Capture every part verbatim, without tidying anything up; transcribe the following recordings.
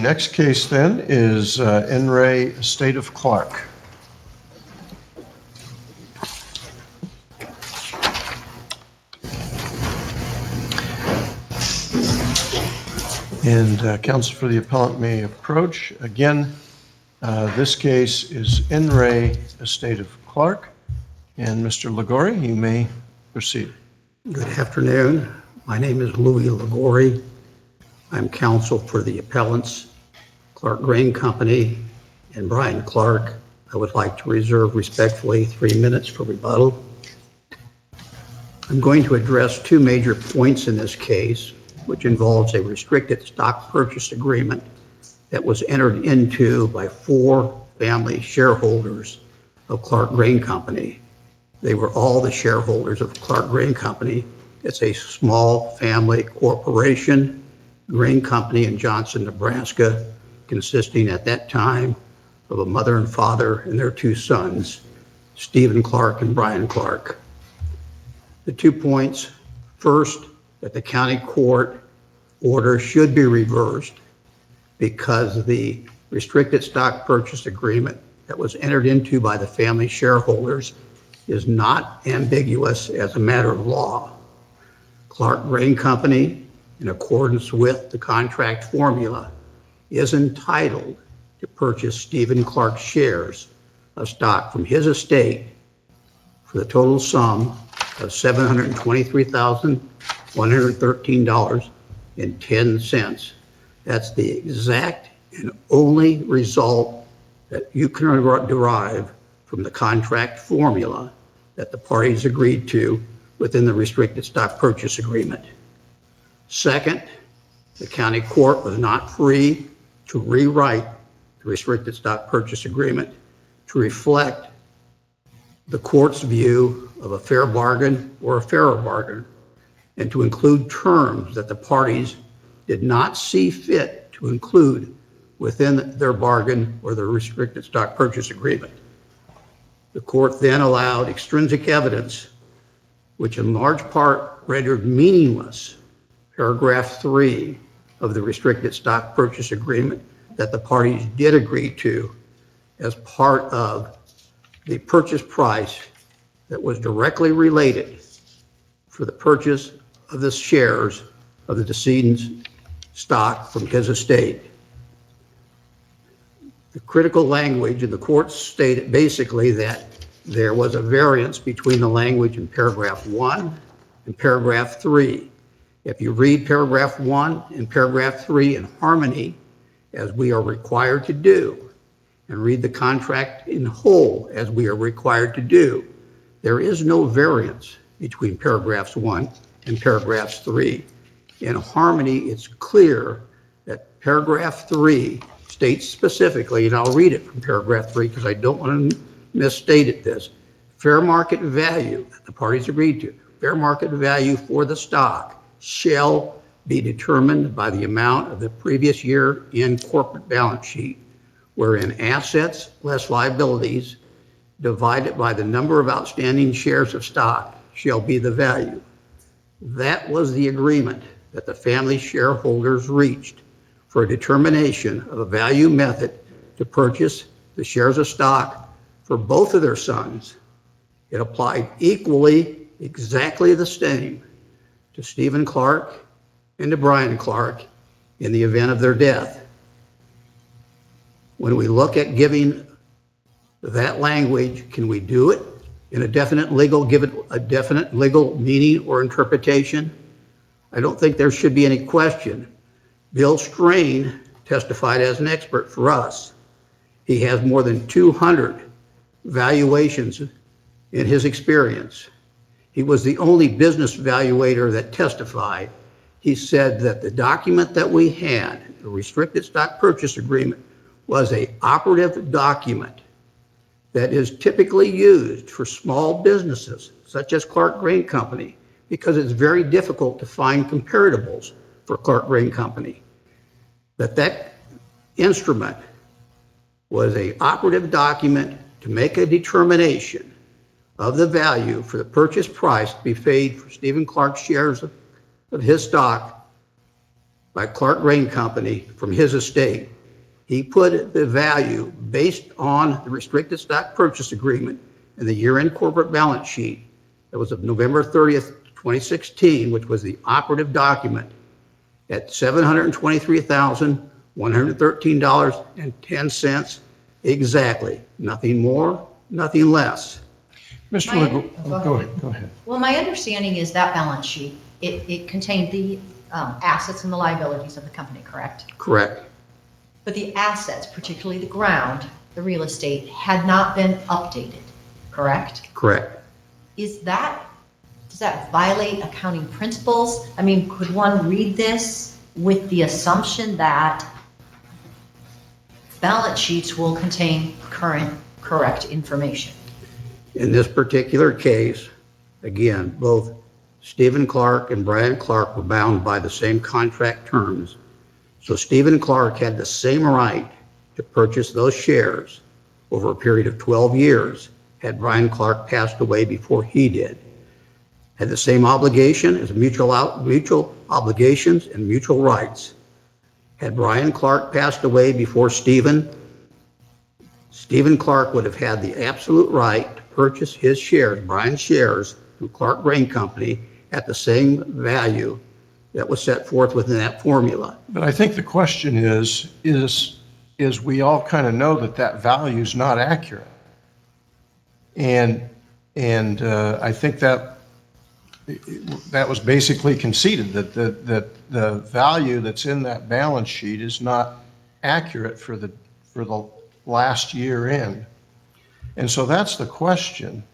next case then is uh, N. Ray Estate of Clark. And uh, counsel for the appellant may approach. Again, uh, this case is N. Ray Estate of Clark. And Mister Liguori, you may proceed. Good afternoon. My name is Louis Liguori. I'm counsel for the appellants, Clark Grain Company and Brian Clark. I would like to reserve respectfully three minutes for rebuttal. I'm going to address two major points in this case, which involves a restricted stock purchase agreement that was entered into by four family shareholders of Clark Grain Company. They were all the shareholders of Clark Grain Company. It's a small family corporation, grain company in Johnson, Nebraska, consisting at that time of a mother and father and their two sons, Stephen Clark and Brian Clark. The two points: first, that the county court order should be reversed because the restricted stock purchase agreement that was entered into by the family shareholders is not ambiguous as a matter of law. Clark Grain Company, in accordance with the contract formula, is entitled to purchase Stephen Clark's shares of stock from his estate for the total sum of seven hundred twenty-three thousand one hundred thirteen dollars and ten cents. That's the exact and only result that you can derive from the contract formula that the parties agreed to within the restricted stock purchase agreement. Second, the county court was not free to rewrite the restricted stock purchase agreement to reflect the court's view of a fair bargain or a fairer bargain, and to include terms that the parties did not see fit to include within their bargain or the restricted stock purchase agreement. The court then allowed extrinsic evidence, which in large part rendered meaningless paragraph three of the restricted stock purchase agreement that the parties did agree to as part of the purchase price that was directly related for the purchase of the shares of the decedent's stock from his estate. The critical language in the court stated basically that there was a variance between the language in paragraph one and paragraph three. If you read paragraph one and paragraph three in harmony, as we are required to do, and read the contract in whole, as we are required to do, there is no variance between paragraphs one and paragraphs three. In harmony, it's clear that paragraph three states specifically, and I'll read it from paragraph three because I don't want to misstate it this, fair market value that the parties agreed to, fair market value for the stock shall be determined by the amount of the previous year in corporate balance sheet, wherein assets less liabilities divided by the number of outstanding shares of stock shall be the value. That was the agreement that the family shareholders reached for a determination of a value method to purchase the shares of stock for both of their sons. It applied equally, exactly the same, to Stephen Clark and to Brian Clark in the event of their death. When we look at giving that language, can we do it in a definite legal, give it a definite legal meaning or interpretation? I don't think there should be any question. Bill Strain testified as an expert for us. He has more than two hundred valuations in his experience. He was the only business valuator that testified. He said that the document that we had, the restricted stock purchase agreement, was an operative document that is typically used for small businesses, such as Clark Grain Company, because it's very difficult to find comparables for Clark Grain Company. That that instrument was an operative document to make a determination of the value for the purchase price to be paid for Stephen Clark's shares of, of his stock by Clark Grain Company from his estate. He put the value based on the restricted stock purchase agreement and the year-end corporate balance sheet that was of November thirtieth, twenty sixteen, which was the operative document, at seven hundred twenty-three thousand, one hundred thirteen dollars and ten cents exactly. Nothing more, nothing less. Mister My- Legault, go go ahead. ahead, go ahead. Well, my understanding is that balance sheet, it, it contained the um, assets and the liabilities of the company, correct? Correct. But the assets, particularly the ground, the real estate, had not been updated, correct? Correct. Is that, does that violate accounting principles? I mean, could one read this with the assumption that balance sheets will contain current, correct information? In this particular case, again, both Stephen Clark and Brian Clark were bound by the same contract terms. So Stephen Clark had the same right to purchase those shares over a period of twelve years had Brian Clark passed away before he did. Had the same obligation as mutual out, mutual obligations and mutual rights. Had Brian Clark passed away before Stephen, Stephen Clark would have had the absolute right to purchase his shares, Brian's shares, from Clark Grain Company at the same value that was set forth within that formula. But I think the question is, is, is we all kind of know that that value is not accurate. And, and uh, I think that that was basically conceded, that the, that the value that's in that balance sheet is not accurate for the, for the last year end. And so that's the question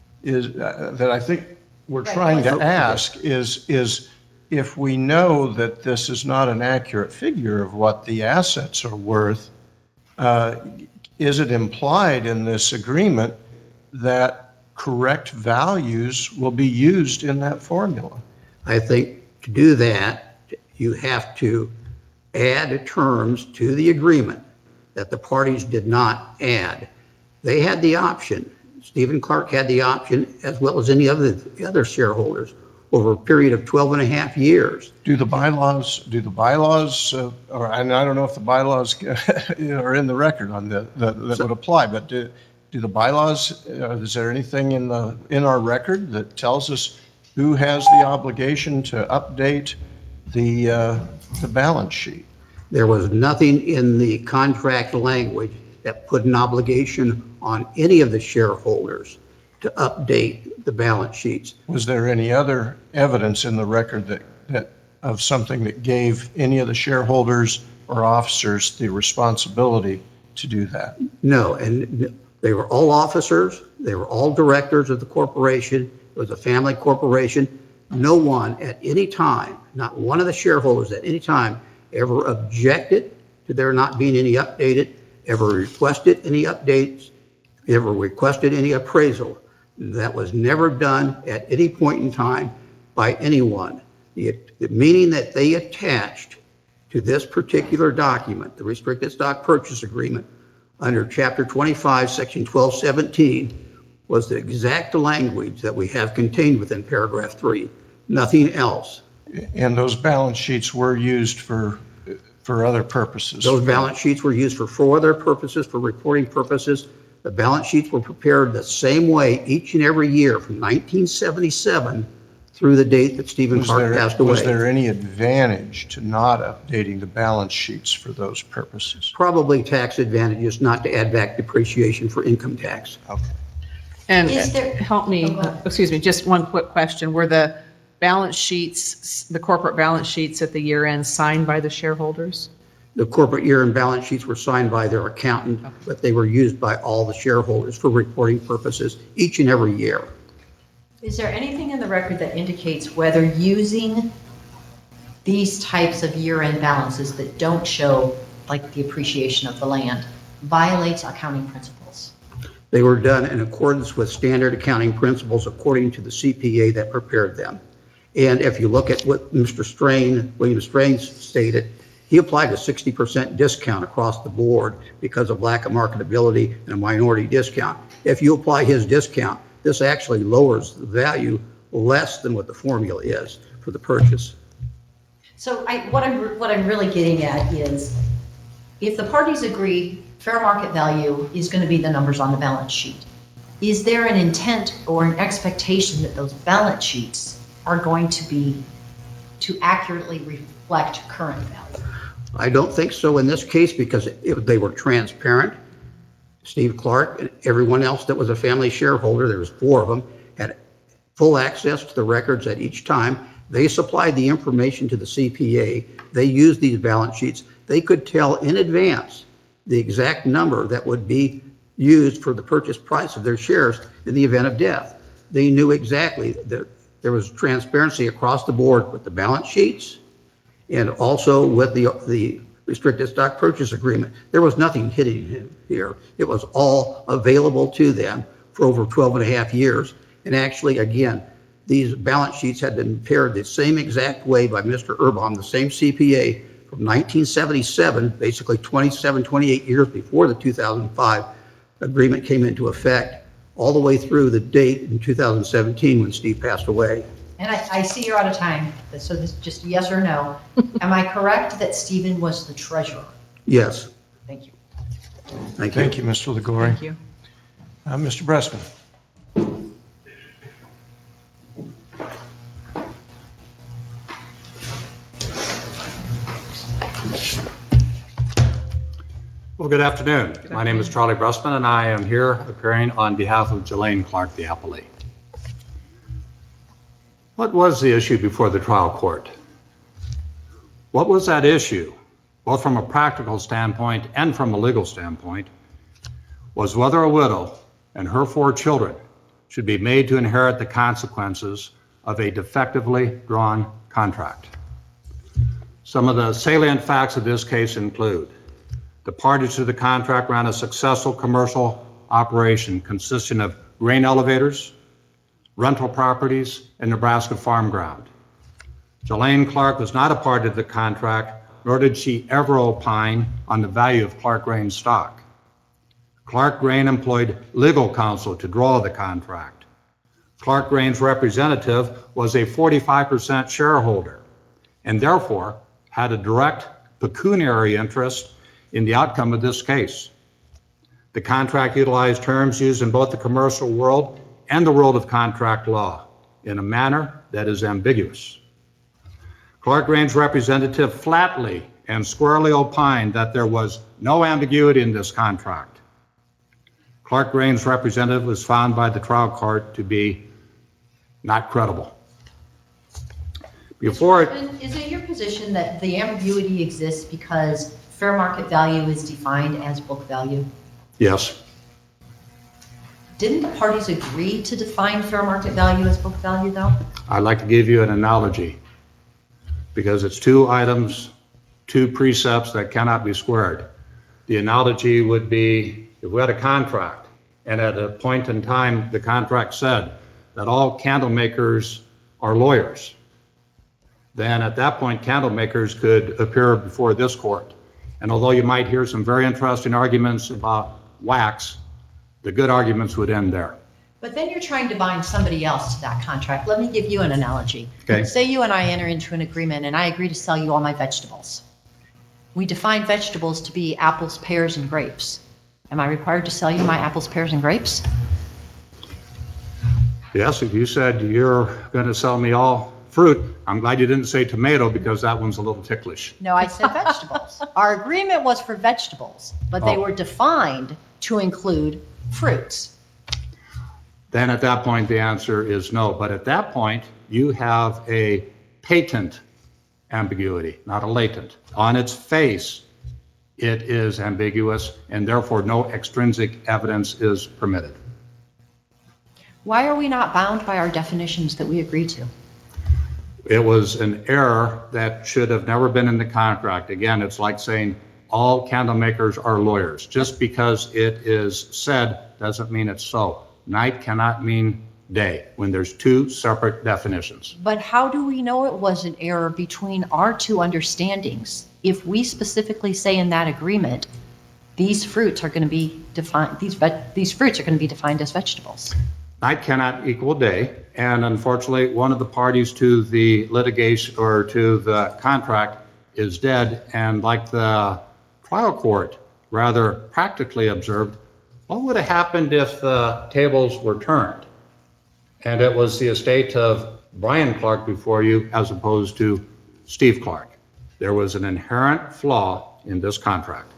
is uh, that I think we're Right. trying to ask is, is if we know that this is not an accurate figure of what the assets are worth, uh, is it implied in this agreement that correct values will be used in that formula? I think to do that, you have to add terms to the agreement that the parties did not add. They had the option, Stephen Clark had the option, as well as any other, other shareholders, over a period of twelve and a half years. Do the bylaws, do the bylaws, uh, or, and I don't know if the bylaws are in the record on the, that that would apply, but do, do the bylaws, uh, is there anything in the, in our record that tells us who has the obligation to update the, uh, the balance sheet? There was nothing in the contract language that put an obligation on any of the shareholders to update the balance sheets. Was there any other evidence in the record that, that, of something that gave any of the shareholders or officers the responsibility to do that? No, and they were all officers, they were all directors of the corporation, it was a family corporation. No one at any time, not one of the shareholders at any time, ever objected to there not being any updated, ever requested any updates, ever requested any appraisal. That was never done at any point in time by anyone. The, the meaning that they attached to this particular document, the restricted stock purchase agreement, under Chapter twenty-five, Section twelve seventeen, was the exact language that we have contained within paragraph three, nothing else. And those balance sheets were used for, for other purposes? Those balance sheets were used for four other purposes, for reporting purposes. The balance sheets were prepared the same way each and every year from nineteen seventy-seven through the date that Stephen Was Clark there, passed away. was there any advantage to not updating the balance sheets for those purposes? Probably tax advantages not to add back depreciation for income tax. Okay. And Is there- help me, Oh, go ahead. excuse me, just one quick question. Were the balance sheets, the corporate balance sheets at the year end signed by the shareholders? The corporate year and balance sheets were signed by their accountant, but they were used by all the shareholders for reporting purposes each and every year. Is there anything in the record that indicates whether using these types of year-end balances that don't show, like the appreciation of the land, violates accounting principles? They were done in accordance with standard accounting principles according to the C P A that prepared them. And if you look at what Mister Strain, William Strain stated, he applied a sixty percent discount across the board because of lack of marketability and a minority discount. If you apply his discount, this actually lowers the value less than what the formula is for the purchase. So I, what I'm, what I'm really getting at is, if the parties agree fair market value is going to be the numbers on the balance sheet, is there an intent or an expectation that those balance sheets are going to be, to accurately reflect current value? I don't think so in this case because it- they were transparent. Steve Clark and everyone else that was a family shareholder, there was four of them, had full access to the records at each time. They supplied the information to the C P A. They used these balance sheets. They could tell in advance the exact number that would be used for the purchase price of their shares in the event of death. They knew exactly that there was transparency across the board with the balance sheets and also with the, the restricted stock purchase agreement. There was nothing hidden here. It was all available to them for over twelve and a half years. And actually, again, these balance sheets had been prepared the same exact way by Mister Erbaum, the same C P A, from nineteen seventy-seven, basically twenty-seven, twenty-eight years before the two thousand five agreement came into effect, all the way through the date in two thousand seventeen when Steve passed away. And I, I see you're out of time, so this is just yes or no. Am I correct that Stephen was the treasurer? Yes, Thank you. thank you. Thank you, Mister Legori. Thank you. Uh, Mister Bressman. Well, good afternoon. My name is Charlie Bressman, and I am here appearing on behalf of Jelaine Clark, the appellee. What was the issue before the trial court? What was that issue, both from a practical standpoint and from a legal standpoint, was whether a widow and her four children should be made to inherit the consequences of a defectively drawn contract. Some of the salient facts of this case include: the parties to the contract ran a successful commercial operation consisting of grain elevators, rental properties, and Nebraska farm ground. Jelaine Clark was not a party to the contract, nor did she ever opine on the value of Clark Grain stock. Clark Grain employed legal counsel to draw the contract. Clark Grain's representative was a forty-five percent shareholder and therefore had a direct pecuniary interest in the outcome of this case. The contract utilized terms used in both the commercial world and the world of contract law in a manner that is ambiguous. Clark Grain's representative flatly and squarely opined that there was no ambiguity in this contract. Clark Grain's representative was found by the trial court to be not credible. Before it, And is it your position that the ambiguity exists because fair market value is defined as book value? yes, Didn't the parties agree to define fair market value as book value, though? I'd like to give you an analogy because it's two items, two precepts that cannot be squared. The analogy would be if we had a contract and at a point in time the contract said that all candle makers are lawyers, then at that point candle makers could appear before this court. And although you might hear some very interesting arguments about wax, the good arguments would end there. But then you're trying to bind somebody else to that contract. Let me give you an analogy. Okay. Say you and I enter into an agreement and I agree to sell you all my vegetables. We define vegetables to be apples, pears, and grapes. Am I required to sell you my apples, pears, and grapes? Yes, if you said you're going to sell me all fruit, I'm glad you didn't say tomato because that one's a little ticklish. No, I said vegetables. Our agreement was for vegetables, but they Oh. were defined to include fruits. Then at that point, the answer is no. But at that point, you have a patent ambiguity, not a latent. On its face, it is ambiguous, and therefore no extrinsic evidence is permitted. Why are we not bound by our definitions that we agreed to? It was an error that should have never been in the contract. Again, it's like saying all candle makers are lawyers. Just because it is said doesn't mean it's so. Night cannot mean day when there's two separate definitions. But how do we know it was an error between our two understandings if we specifically say in that agreement, these fruits are going to be defined, these, ve- these fruits are going to be defined as vegetables? night cannot equal day, and unfortunately, one of the parties to the litigation or to the contract is dead, and like the trial court rather practically observed, what would have happened if the tables were turned and it was the estate of Brian Clark before you as opposed to Steve Clark? There was an inherent flaw in this contract.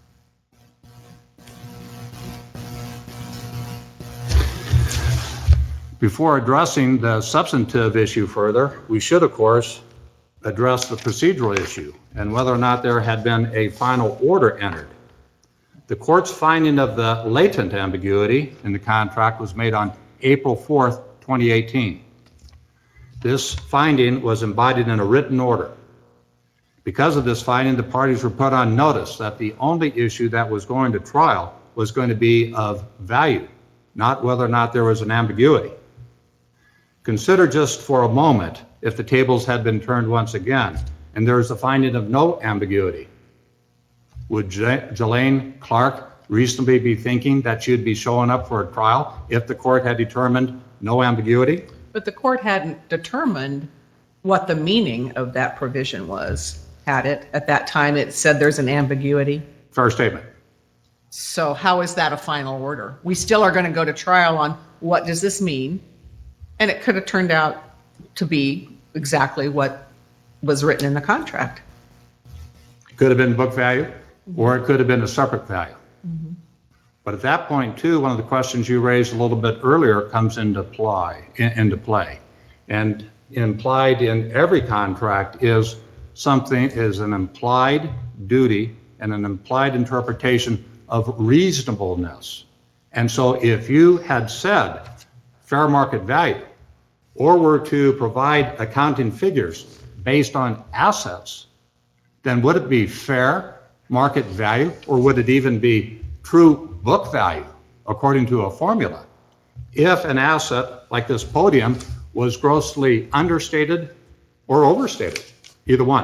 Before addressing the substantive issue further, we should, of course, address the procedural issue and whether or not there had been a final order entered. The court's finding of the latent ambiguity in the contract was made on April fourth, twenty eighteen. This finding was embodied in a written order. Because of this finding, the parties were put on notice that the only issue that was going to trial was going to be of value, not whether or not there was an ambiguity. Consider just for a moment if the tables had been turned once again and there is a finding of no ambiguity. Would Jelaine Clark reasonably be thinking that she'd be showing up for a trial if the court had determined no ambiguity? But the court hadn't determined what the meaning of that provision was, had it? At that time, it said there's an ambiguity. Fair statement. So how is that a final order? We still are going to go to trial on what does this mean? And it could have turned out to be exactly what was written in the contract. Could have been book value, or it could have been a separate value. Mm-hmm. But at that point, too, one of the questions you raised a little bit earlier comes into play. Into play. And implied in every contract is something, is an implied duty and an implied interpretation of reasonableness. And so if you had said fair market value, or were to provide accounting figures based on assets, then would it be fair market value, or would it even be true book value according to a formula if an asset like this podium was grossly understated or overstated? Either one.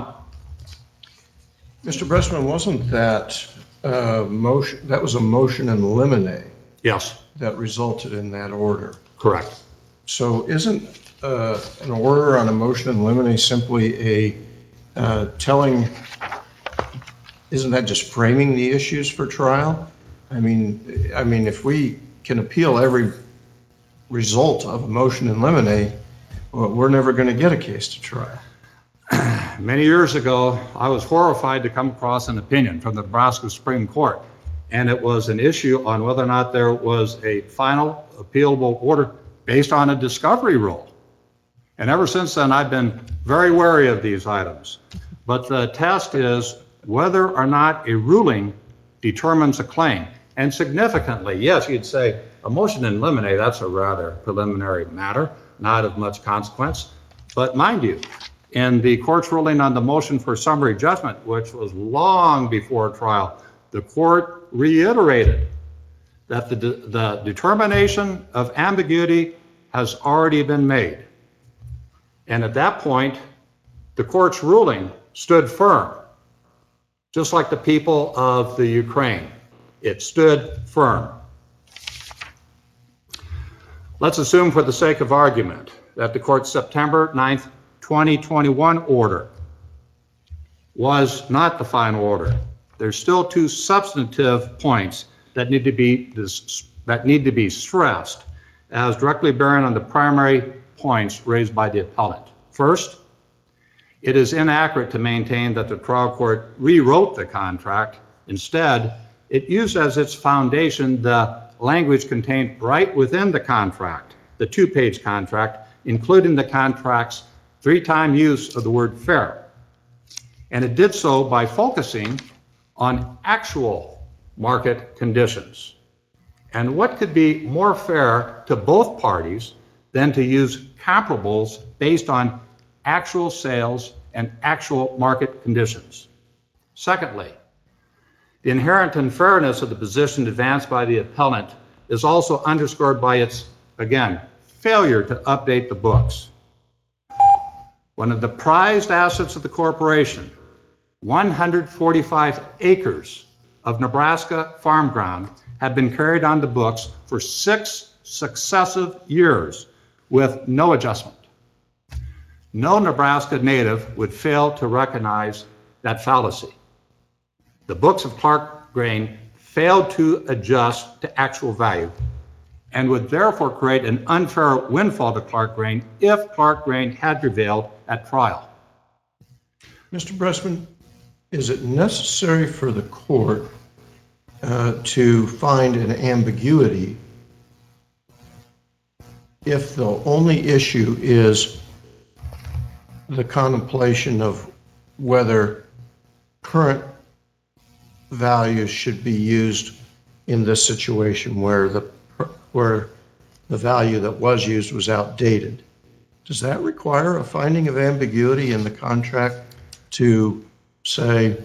Mister Bressman, wasn't that uh, motion, that was a motion in limine Yes, that resulted in that order? correct. So isn't uh, an order on a motion in limine simply a uh, telling, isn't that just framing the issues for trial? I mean, I mean, if we can appeal every result of a motion in limine, well, we're never going to get a case to trial. Many years ago, I was horrified to come across an opinion from the Nebraska Supreme Court, and it was an issue on whether or not there was a final appealable order based on a discovery rule. And ever since then, I've been very wary of these items. But the test is whether or not a ruling determines a claim. And significantly, yes, you'd say a motion in limine, that's a rather preliminary matter, not of much consequence. But mind you, in the court's ruling on the motion for summary judgment, which was long before trial, the court reiterated that the, de- the determination of ambiguity has already been made. And at that point, the court's ruling stood firm, just like the people of the Ukraine. It stood firm. Let's assume for the sake of argument that the court's September ninth, twenty twenty-one order was not the final order. There's still two substantive points that need to be that need to be stressed as directly bearing on the primary points raised by the appellant. First, it is inaccurate to maintain that the trial court rewrote the contract. Instead, it used as its foundation the language contained right within the contract, the two-page contract, including the contract's three-time use of the word fair. And it did so by focusing on actual market conditions. And what could be more fair to both parties than to use comparables based on actual sales and actual market conditions? Secondly, the inherent unfairness of the position advanced by the appellant is also underscored by its, again, failure to update the books. One of the prized assets of the corporation, one hundred forty-five acres of Nebraska farm ground, had been carried on the books for six successive years with no adjustment. No Nebraska native would fail to recognize that fallacy. The books of Clark Grain failed to adjust to actual value and would therefore create an unfair windfall to Clark Grain if Clark Grain had prevailed at trial. Mister Bressman, is it necessary for the court uh, to find an ambiguity if the only issue is the contemplation of whether current values should be used in this situation where the where the value that was used was outdated? Does that require a finding of ambiguity in the contract to say,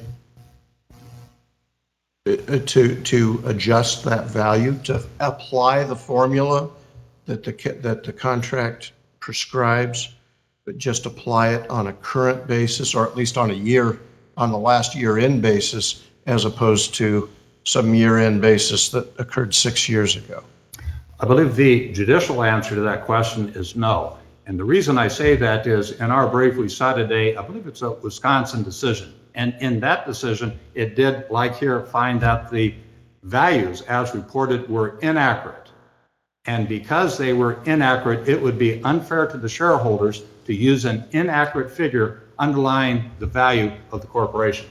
uh, to, to adjust that value, to apply the formula that the, ca- that the contract prescribes, but just apply it on a current basis, or at least on a year, on the last year-end basis, as opposed to some year-end basis that occurred six years ago? I believe the judicial answer to that question is no. And the reason I say that is in our brief, we cited a, I believe it's a Wisconsin decision. And in that decision, it did, like here, find that the values as reported were inaccurate. And because they were inaccurate, it would be unfair to the shareholders to use an inaccurate figure underlying the value of the corporation.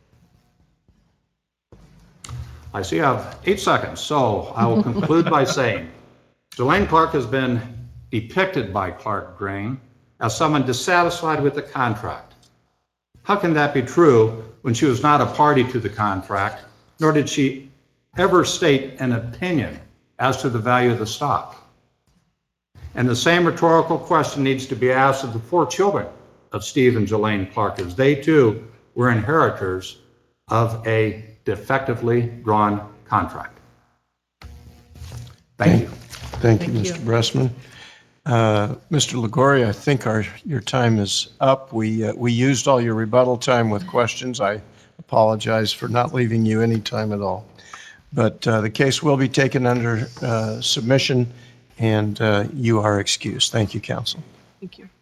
I see I have eight seconds, so I will conclude by saying, Jelaine Clark has been depicted by Clark Grain as someone dissatisfied with the contract. How can that be true when she was not a party to the contract, nor did she ever state an opinion as to the value of the stock? And the same rhetorical question needs to be asked of the four children of Steve and Jelaine Clark, as they too were inheritors of a defectively drawn contract. Thank you. Thank you, Thank Mister you. Bressman. Uh, Mister Liguori, I think our, your time is up. We, uh, we used all your rebuttal time with questions. I apologize for not leaving you any time at all. But uh, the case will be taken under uh, submission, and uh, you are excused. Thank you, counsel. Thank you.